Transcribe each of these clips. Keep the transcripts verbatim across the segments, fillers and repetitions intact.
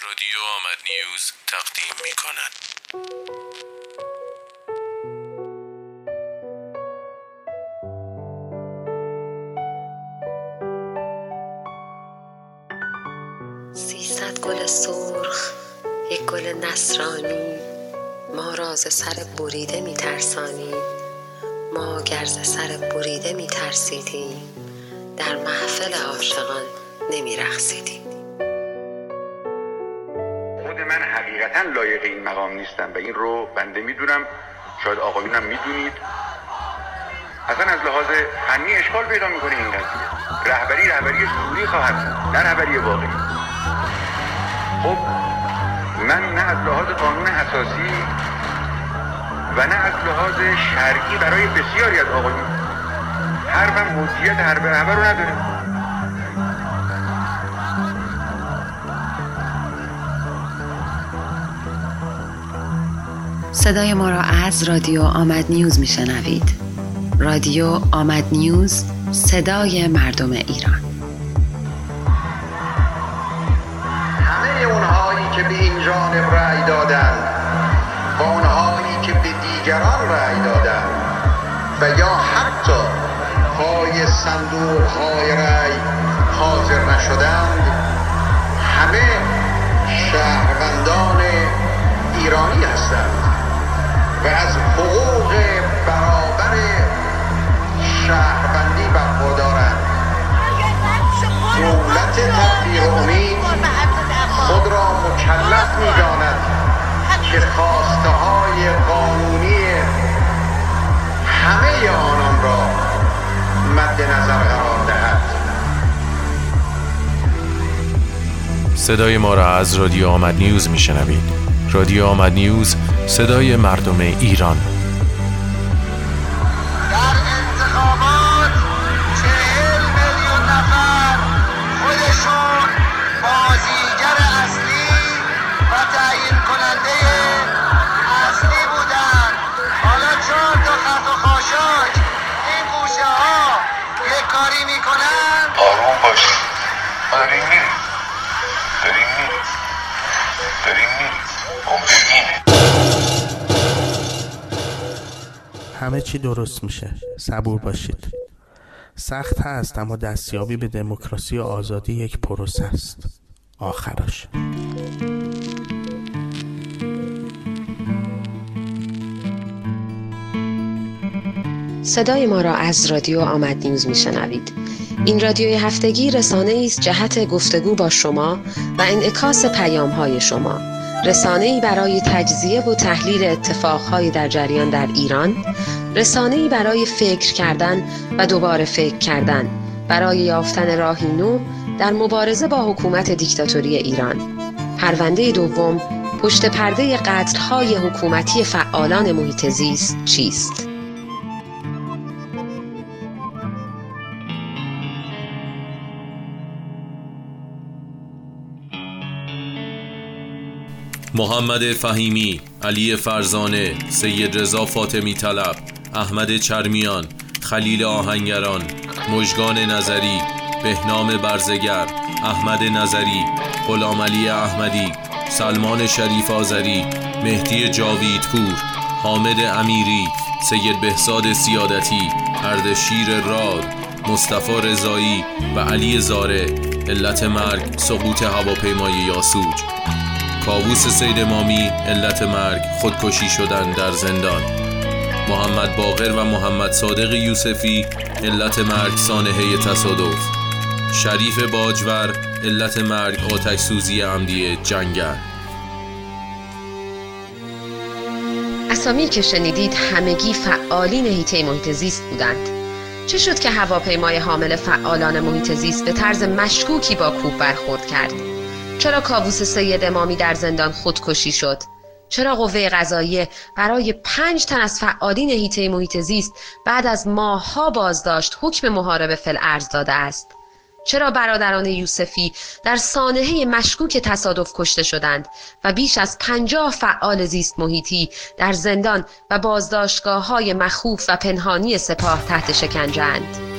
رادیو آمد نیوز تقدیم می کند. سیصد گل سرخ، یک گل نصرانی، ما را ز سر بریده می ترسانی. ما گر ز سر بریده می ترسیدیم، در محفل عاشقان نمی رقصیدیم. خود من حقیقتا لایق این مقام نیستم و این رو بنده میدونم، شاید آقایونم میدونید. اصلا از لحاظ فنی اشکال پیدا میکنه این قضیه. رهبری رهبری سوری خواهد بود، نه رهبری واقعی. خب من نه از لحاظ قانون اساسی و نه از لحاظ شرعی برای بسیاری از آقایون حرفم حجیت حرف رهبر رو نداره. صدای ما را از رادیو آمد نیوز میشنوید. رادیو آمد نیوز، صدای مردم ایران. همه اونهایی که به این جانب رأی دادن و اونهایی که به دیگران رأی دادن و یا حتی پای صندوق های رأی حاضر نشدند، همه شهروندان ایرانی هستند و از حقوق برابر شهروندی برخوردارند. دولت تدبیر امید خود را مکلف می‌داند که خواسته های قانونی همه آنان را مد نظر قرار دهد. صدای ما را از رادیو آمد نیوز میشنوید. رادیو آمد نیوز، صدای مردم ایران. در انتخابات چهل میلیون نفر خودشون بازیگر اصلی و تعیین کننده اصلی بودن. حالا چهار تا خط و خاشاک این گوشه ها یک کاری میکنن. آروم باشید، ما داریم میریم داریم میریم داریم میریم همه چی درست میشه، صبور باشید. سخت هست اما دستیابی به دموکراسی و آزادی یک پروسه است. آخرش صدای ما را از رادیو آمد نیوز میشنوید. این رادیوی هفتگی رسانه‌ای است جهت گفتگو با شما و انعکاس پیام‌های شما. رسانه‌ای برای تجزیه و تحلیل اتفاق‌های در جریان در ایران، رسانه‌ای برای فکر کردن و دوباره فکر کردن، برای یافتن راهی نو در مبارزه با حکومت دیکتاتوری ایران. پرونده دوم، پشت پرده قتل‌های حکومتی فعالان محیط زیست چیست؟ محمد فهیمی، علی فرزانه، سید رضا فاطمی طلب، احمد چرمیان، خلیل آهنگران، مژگان نظری، بهنام برزگر، احمد نظری، غلام علی احمدی، سلمان شریف آذری، مهدی جاویدپور، حامد امیری، سید بهزاد سیادتی، اردشیر راد، مصطفی رضایی و علی زاره. علت مرگ سقوط هواپیمای یاسوج. کاووس سید امامی، علت مرگ خودکشی شدن در زندان. محمد باقر و محمد صادق یوسفی، علت مرگ سانحه تصادف. شریف باجور، علت مرگ آتش سوزی عمدی جنگل. اسامی که شنیدید همگی فعالین حیطه محیط زیست بودند. چه شد که هواپیمای حامل فعالان محیط زیست به طرز مشکوکی با کوه برخورد کرد؟ چرا کاووس سید امامی در زندان خودکشی شد؟ چرا قوه قضاییه برای پنج تن از فعالین حیطه محیط زیست بعد از ماه‌ها بازداشت حکم محاربه فی الارض داده است؟ چرا برادران یوسفی در سانحه مشکوک تصادف کشته شدند و بیش از پنجاه فعال زیست محیطی در زندان و بازداشتگاه‌های مخوف و پنهانی سپاه تحت شکنجه‌اند؟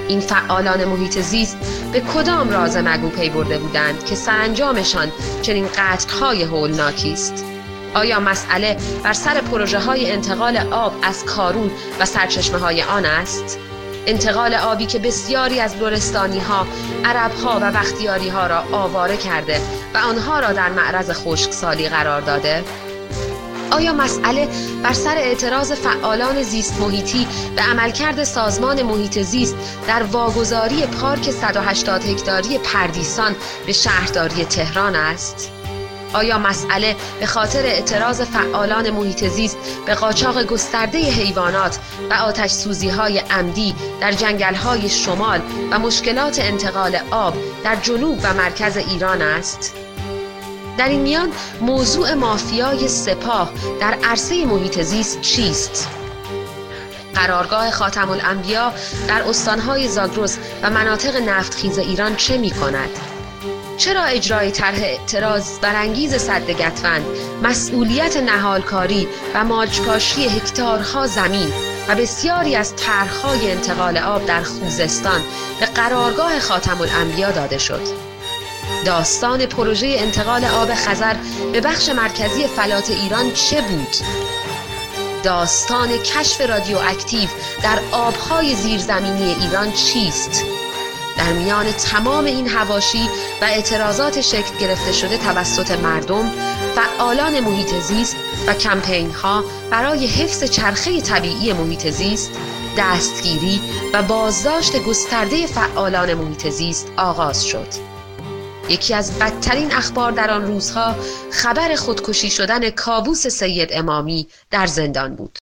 این فعالان محیط زیست به کدام راز مگو پی برده بودند که سرانجامشان چنین قتل‌های هولناکی است؟ آیا مسئله بر سر پروژه‌های انتقال آب از کارون و سرچشمه‌های آن است؟ انتقال آبی که بسیاری از لرستانی‌ها، عرب‌ها و بختیاری‌ها را آواره کرده و آنها را در معرض خشکسالی قرار داده؟ آیا مسئله بر سر اعتراض فعالان زیست محیطی به عملکرد سازمان محیط زیست در واگذاری پارک صد و هشتاد هکتاری پردیسان به شهرداری تهران است؟ آیا مسئله به خاطر اعتراض فعالان محیط زیست به قاچاق گسترده حیوانات و آتش سوزی‌های عمدی در جنگل‌های شمال و مشکلات انتقال آب در جنوب و مرکز ایران است؟ در این میان موضوع مافیای سپاه در عرصه محیط زیست چیست؟ قرارگاه خاتم الانبیا در استانهای زاگرس و مناطق نفتخیز ایران چه می کند؟ چرا اجرای طرح اعتراض برانگیز سد گتوند، مسئولیت نهالکاری و ماجپاشی هکتارها زمین و بسیاری از طرح‌های انتقال آب در خوزستان به قرارگاه خاتم الانبیا داده شد؟ داستان پروژه انتقال آب خزر به بخش مرکزی فلات ایران چه بود؟ داستان کشف رادیواکتیو در آبهای زیرزمینی ایران چیست؟ در میان تمام این حواشی و اعتراضات شکل گرفته شده توسط مردم، فعالان محیط زیست و کمپین‌ها برای حفظ چرخه طبیعی محیط زیست، دستگیری و بازداشت گسترده فعالان محیط زیست آغاز شد. یکی از بدترین اخبار در آن روزها خبر خودکشی شدن کاووس سید امامی در زندان بود.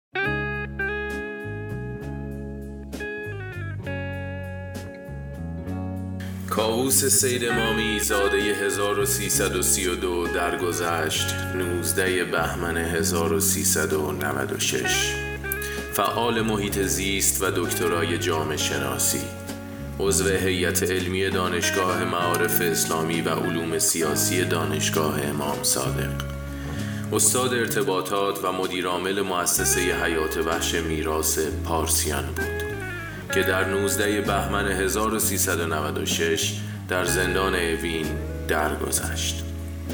کاووس سید امامی زاده هزار و سیصد و سی و دو درگذشت نوزده بهمن هزار و سیصد و نود و شش، فعال محیط زیست و دکترای جامعه شناسی، عضو هیئت علمی دانشگاه معارف اسلامی و علوم سیاسی دانشگاه امام صادق، استاد ارتباطات و مدیرعامل مؤسسه حیات وحش میراث پارسیان بود که در نوزده بهمن هزار و سیصد و نود و شش در زندان اوین درگذشت.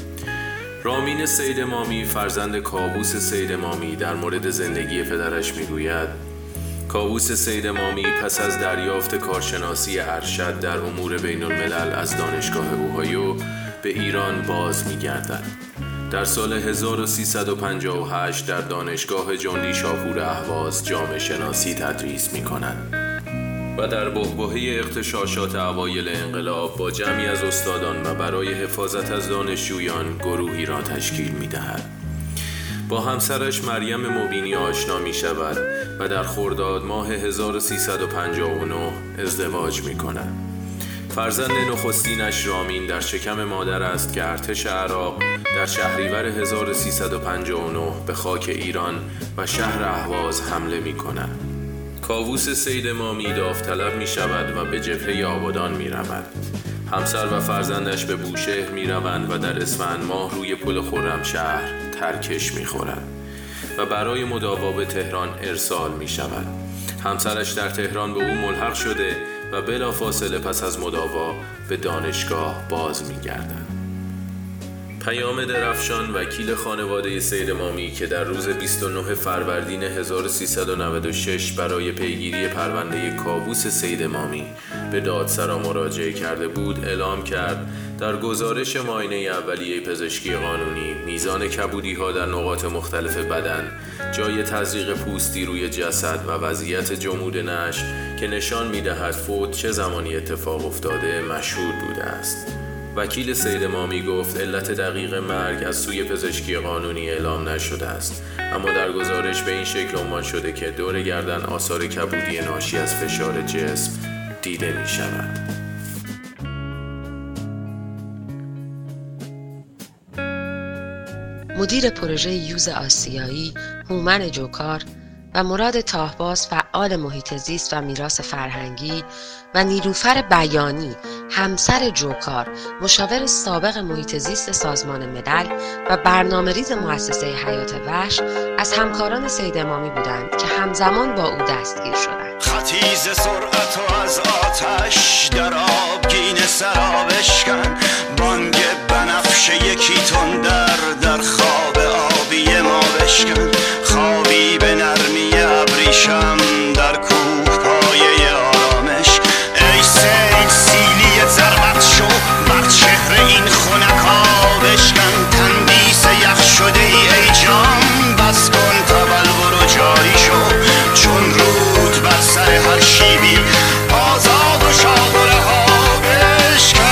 رامین سید امامی فرزند کاووس سید امامی در مورد زندگی پدرش میگوید: کاووس سید امامی پس از دریافت کارشناسی ارشد در امور بین الملل از دانشگاه اوهایو به ایران باز می‌گردد. در سال هزار و سیصد و پنجاه و هشت در دانشگاه جندی شاپور اهواز جامعه شناسی تدریس می‌کند و در بحبوحه اغتشاشات اوایل انقلاب با جمعی از استادان و برای حفاظت از دانشجویان گروهی را تشکیل می‌دهد. با همسرش مریم مبینی آشنا می شود و در خرداد ماه هزار و سیصد و پنجاه و نه ازدواج می کند. فرزند نخستینش رامین در شکم مادر است که ارتش عراق در شهریور هزار و سیصد و پنجاه و نه به خاک ایران و شهر اهواز حمله می کند. کاووس سید امامی داوطلب می شود و به جبهه آبادان می رود. همسر و فرزندش به بوشهر می روند و در اسفند ماه روی پل خرمشهر ترکش می خورد و برای مداوا به تهران ارسال می شود. همسرش در تهران به او ملحق شده و بلافاصله پس از مداوا به دانشگاه باز می گردد. پیام درفشان وکیل خانواده سید امامی که در روز بیست و نه فروردین هزار و سیصد و نود و شش برای پیگیری پرونده کاووس سید امامی به دادسرا مراجعه کرده بود اعلام کرد در گزارش معاینه اولیه پزشکی قانونی میزان کبودی‌ها در نقاط مختلف بدن، جای تزریق پوستی روی جسد و وضعیت جمود نعش که نشان می‌دهد فوت چه زمانی اتفاق افتاده مشهود بوده است. وکیل سید امامی گفت علت دقیق مرگ از سوی پزشکی قانونی اعلام نشده است، اما در گزارش به این شکل عنوان شده که دور گردن آثار کبودی ناشی از فشار جسم دیده می شود. مدیر پروژه یوز آسیایی هومن جوکار و مراد تاهباز فعال محیط زیست و میراث فرهنگی و نیلوفر بیانی همسر جوکار، مشاور سابق محیط زیست سازمان ملل و برنامه‌ریز مؤسسه حیات وحش، از همکاران سید امامی بودند که همزمان با او دستگیر شدند. خطیز سرعت و از آتش در آبگین سراب اشکن، بانگ بنفش یکی تندر در خواب آبی ما بشکن، خوابی به نرمی ابریشم در کوه پایه آرامش. ای سیل سیلی زربت شو بر چهره این خونکا بشکن، تندیس یخ شده ای ای جان بس کن تبلور و جاری شو، چون رود بر سر هر شیبی آزاد و شاد و رها بشکن.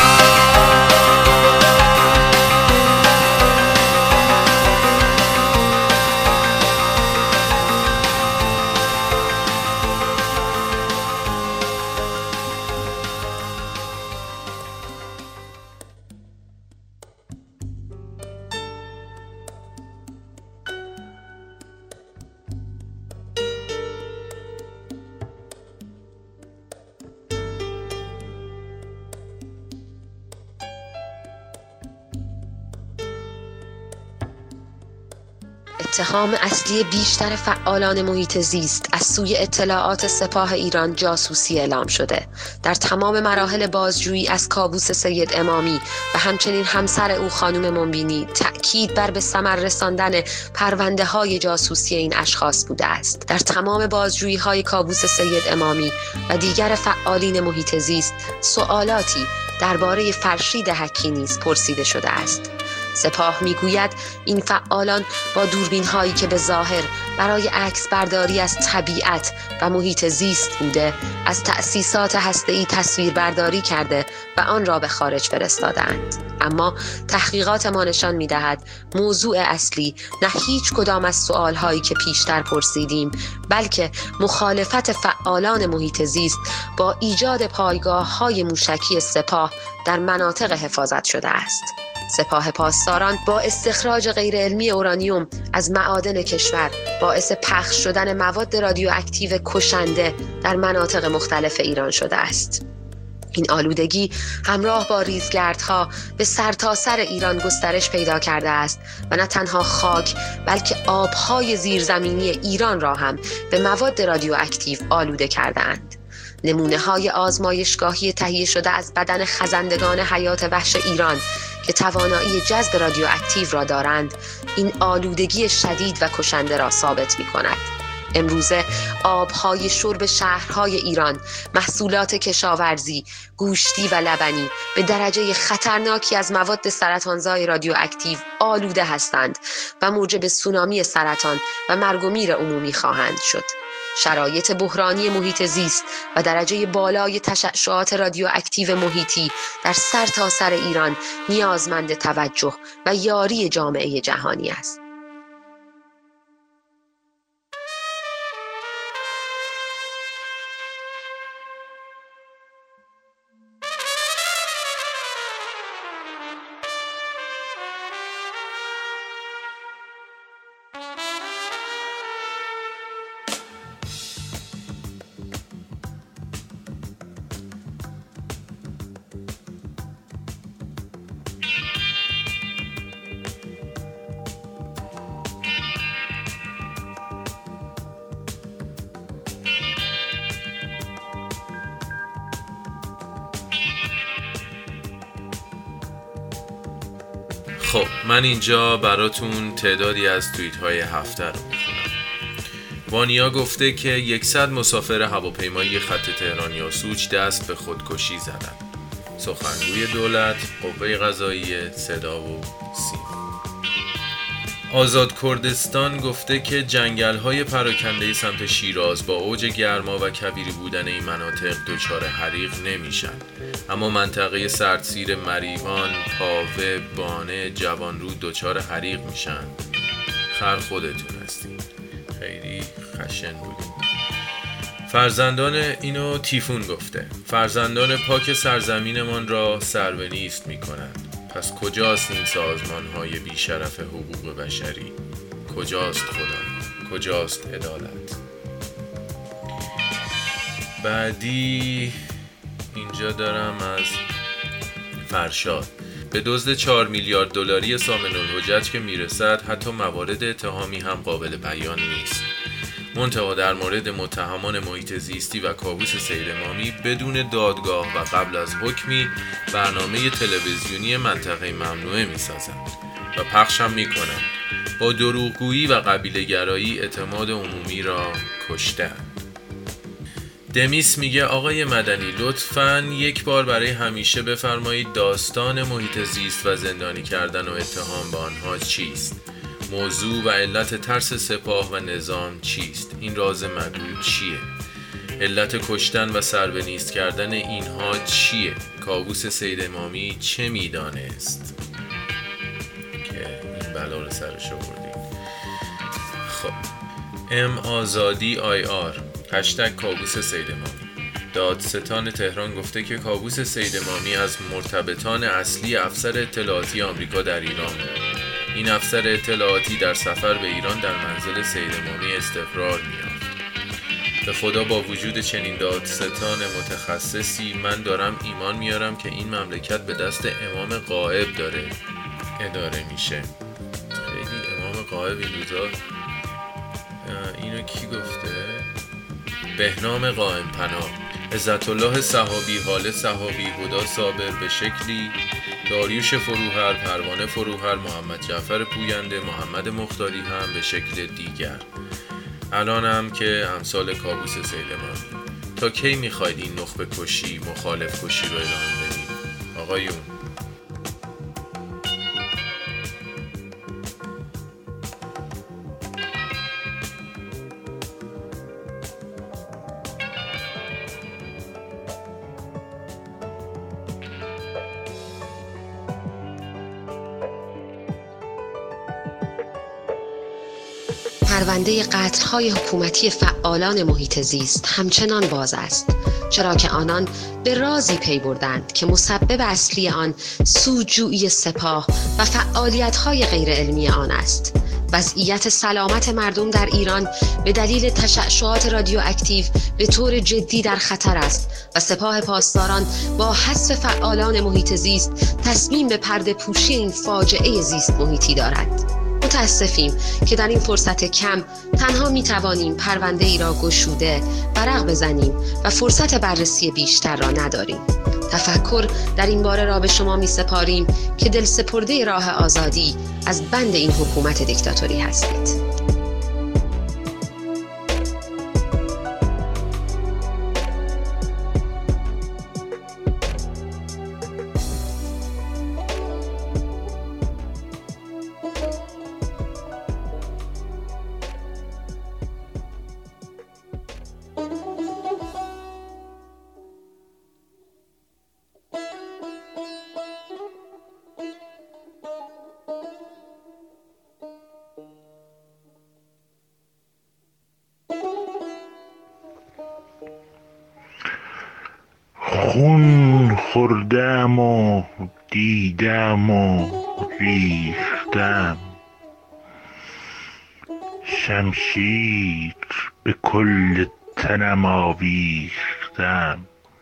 اتهام اصلی بیشتر فعالان محیط زیست از سوی اطلاعات سپاه ایران جاسوسی اعلام شده. در تمام مراحل بازجویی از کابوس سید امامی و همچنین همسر او خانم منبینی تأکید بر به ثمر رساندن پرونده های جاسوسی این اشخاص بوده است. در تمام بازجویی های کابوس سید امامی و دیگر فعالین محیط زیست سوالاتی درباره فرشید حکی نیز پرسیده شده است. سپاه میگوید این فعالان با دوربین هایی که به ظاهر برای عکس برداری از طبیعت و محیط زیست بوده، از تأسیسات هسته‌ای تصویر برداری کرده و آن را به خارج فرستادند. اما تحقیقات ما نشان می‌دهد موضوع اصلی نه هیچ کدام از سوال هایی که پیشتر پرسیدیم، بلکه مخالفت فعالان محیط زیست با ایجاد پایگاه های موشکی سپاه در مناطق حفاظت شده است. سپاه پاسداران با استخراج غیرعلمی اورانیوم از معادن کشور باعث پخش شدن مواد رادیواکتیو کشنده در مناطق مختلف ایران شده است. این آلودگی همراه با ریزگردها به سرتاسر ایران گسترش پیدا کرده است و نه تنها خاک بلکه آبهای زیرزمینی ایران را هم به مواد رادیواکتیو آلوده کرده‌اند. نمونه های آزمایشگاهی تهیه شده از بدن خزندگان حیات وحش ایران که توانایی جذب رادیواکتیو را دارند، این آلودگی شدید و کشنده را ثابت می کند. امروزه آبهای شرب شهرهای ایران، محصولات کشاورزی، گوشتی و لبنی به درجه خطرناکی از مواد سرطانزای رادیواکتیو آلوده هستند و موجب سونامی سرطان و مرگ و میر عمومی خواهند شد. شرایط بحرانی محیط زیست و درجه بالای تشعشعات رادیواکتیو محیطی در سرتاسر ایران نیازمند توجه و یاری جامعه جهانی است. خب من اینجا براتون تعدادی از توییت های هفته رو میخونم. وانیا گفته که صد مسافر هواپیمایی خط تهران یاسوج دست به خودکشی زدن. سخنگوی دولت، قوه قضاییه، صدا و سیما. آزاد کردستان گفته که جنگل‌های پراکنده سمت شیراز با اوج گرما و کبیری بودن این مناطق دچار حریق نمیشن، اما منطقه سردسیر مریوان، پاوه، بانه، جوانرود دچار حریق میشن. خر خودتون هستین. خیلی خشن بودیم. فرزندان اینو تیفون گفته. فرزندان پاک سرزمینمان را سر به نیست میکنند. پس کجاست این سازمان‌های بی‌شرف حقوق بشری؟ کجاست خدا؟ کجاست عدالت؟ بعدی اینجا دارم از فرشاد. به دزد چهار میلیارد دلاری سامن الحجت که میرسد حتی موارد اتهامی هم قابل بیان نیست. منتها در مورد متهمان محیط زیستی و کاووس سید امامی بدون دادگاه و قبل از حکمی برنامه تلویزیونی منطقه ممنوعه میسازند و پخش هم میکنند. با دروغگویی و قبیله گرایی اعتماد عمومی را کشتند. دمیس میگه آقای مدنی لطفاً یک بار برای همیشه بفرمایید داستان محیط زیست و زندانی کردن و اتهام به آنها چیست؟ موضوع و علت ترس سپاه و نظام چیست؟ این راز مگو چیه؟ علت کشتن و سر به نیست کردن اینها چیه؟ کاووس سید امامی چه میدانست که این بلا رو سرش آوردید؟ خب ام آزادی آی آر هشتگ کاووس سید امامی. دادستان تهران گفته که کاووس سید امامی از مرتبطان اصلی افسر اطلاعاتی آمریکا در ایران بود. این افسر اطلاعاتی در سفر به ایران در منزل سید امامی استقرار می‌یافت. به خدا با وجود چنین دادستان متخصصی من دارم ایمان میارم که این مملکت به دست امام غائب داره اداره میشه. خیلی امام غائب این روزا اینو کی گفته؟ بهنام قائم پناه. عزت الله صحابی، حال صحابی، هدا صابر به شکلی، داریوش فروهر، پروانه فروهر، محمد جعفر پوینده، محمد مختاری هم به شکل دیگر. الان هم که امثال کاووس سید امامی. تا کی میخواید این نخبه کشی، مخالف کشی رو اعلام بدید؟ آقایون پرونده قتل‌های حکومتی فعالان محیط زیست همچنان باز است، چرا که آنان به رازی پی بردند که مسبب اصلی آن سودجویی سپاه و فعالیت‌های غیر علمی آن است. وضعیت سلامت مردم در ایران به دلیل تشعشعات رادیواکتیو به طور جدی در خطر است و سپاه پاسداران با حذف فعالان محیط زیست تصمیم به پرده پوشی این فاجعه زیست محیطی دارد. متاسفیم که در این فرصت کم تنها می توانیم پرونده ای را گشوده ورق بزنیم و فرصت بررسی بیشتر را نداریم. تفکر در این باره را به شما می سپاریم که دل سپرده راه آزادی از بند این حکومت دیکتاتوری هستید. خون خوردم و دیدم و ریختم، شمشیر به کل تنم آویختم.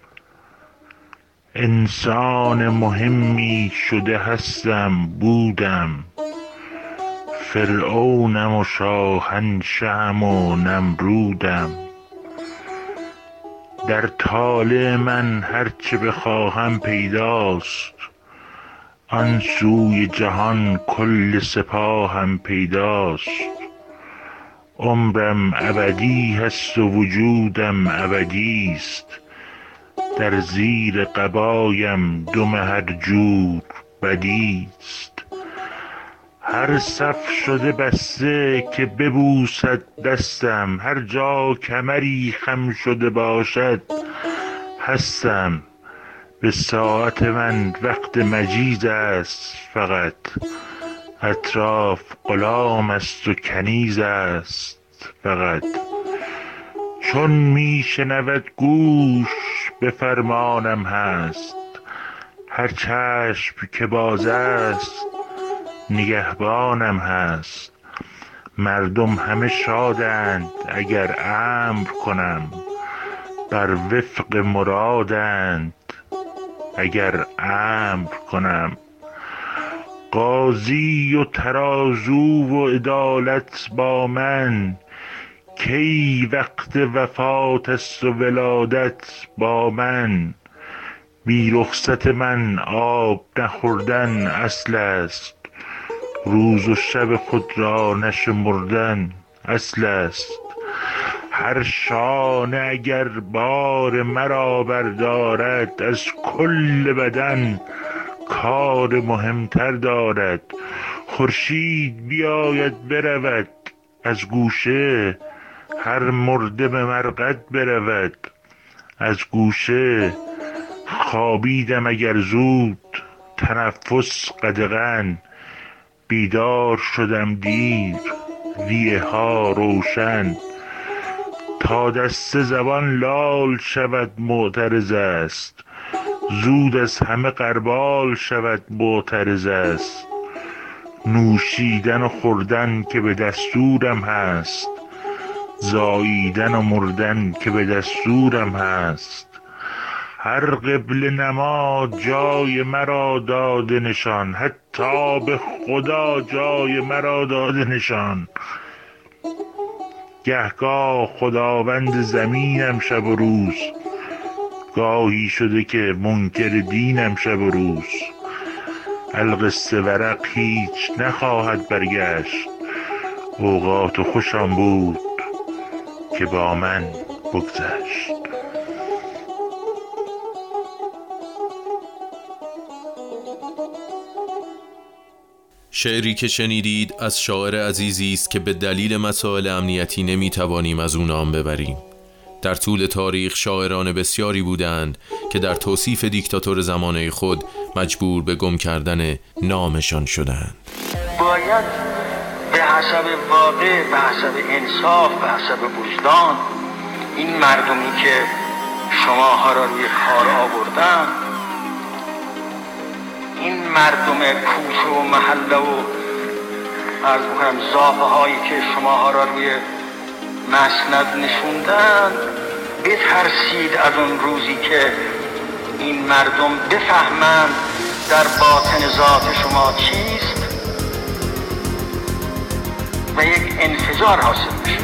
انسان مهمی شده هستم بودم، فرعونم و شاهنشهم و نمرودم. در طالع من هرچه بخواهم پیداست، آن سوی جهان کل سپاهم پیداست. عمرم ابدی هست و وجودم ابدی است، در زیر قبایم دم هر جور بدی است. هر صف شده بسته که ببوسد دستم، هر جا کمری خم شده باشد هستم. به ساعت من وقت مجیز است فقط، اطراف غلام است و کنیز است فقط. چون می شنود گوش به فرمانم هست، هر چشم که باز است نگهبانم هست. مردم همه شادند اگر امر کنم، بر وفق مرادند اگر امر کنم. قاضی و ترازو و عدالت با من، کی وقت وفات است و ولادت با من. بی رخصت من آب نخوردن اصل است، روز و شب خود را نشمردن اصل است. هر شانه اگر بار مرا بردارد، از کل بدن کار مهمتر دارد. خورشید بیاید برود از گوشه، هر مرده به مرقد برود از گوشه. خوابیدم اگر زود تنفس قدغن، بیدار شدم دیر ریه ها روشن. تا دست زبان لال شود معترض است، زود از همه غربال شود معترض است. نوشیدن و خوردن که به دستورم هست، زاییدن و مردن که به دستورم هست. هر قبله نما جای مرا داده نشان، حتی به خدا جای مرا داده نشان. گهگاه خداوند زمینم شب و روز، گاهی شده که منکر دینم شب و روز. القصه ورق هیچ نخواهد برگشت، اوقات خوشم بود که با من بگذشت. شعری که شنیدید از شاعر عزیزی است که به دلیل مسائل امنیتی نمیتوانیم از او نام ببریم. در طول تاریخ شاعران بسیاری بودند که در توصیف دیکتاتور زمانه خود مجبور به گم کردن نامشان شدند. باید به حسب واقع، به حسب انصاف، به حسب وجدان این مردمی که شماها را روی کار آوردن، این مردم کوچه و محله و عرض میکنم زاپه هایی که شماها را روی مسند نشوندن، بترسید از اون روزی که این مردم بفهمند در باطن ذات شما چیست و یک انفجار حاصل بشه.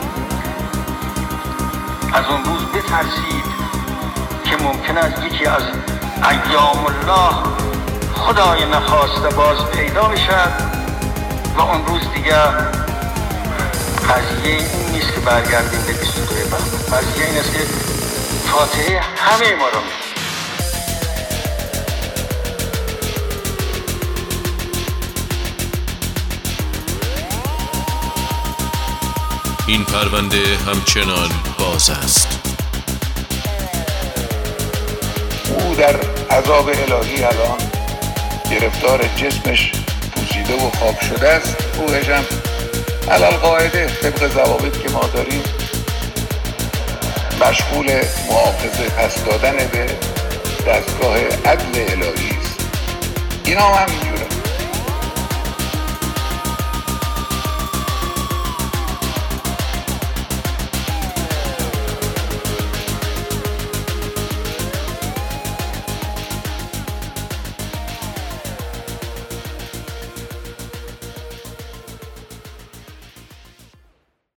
از اون روز بترسید که ممکن است یکی از ایام الله خدای نخواسته باز پیدا بشد و اون روز دیگه قضیه این نیست که برگردیم به بیست و دو بهمن. قضیه این است که فاتحه همه ما را می‌خونه. این پرونده همچنان باز است. او در عذاب الهی الان گرفتار جسمش پوسیده و خاک شده است. روحش هم علل قاعده طبق ضوابط که ما داریم مشغول مؤاخذه پس دادن به دستگاه عدل الهی است. اینا هم همینجوره.